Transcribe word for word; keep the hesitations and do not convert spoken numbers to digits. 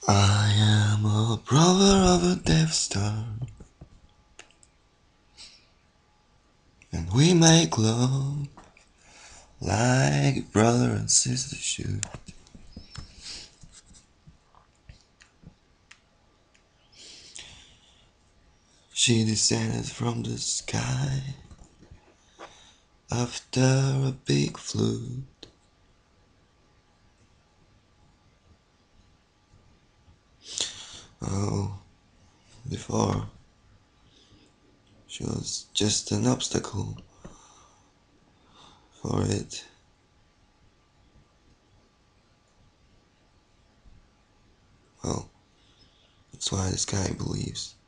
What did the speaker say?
I am a brother of a Death Star, and we make love like brother and sister should. She descended from the sky after a big flood. Oh, before she was just an obstacle for it. Well, that's why the sky believes.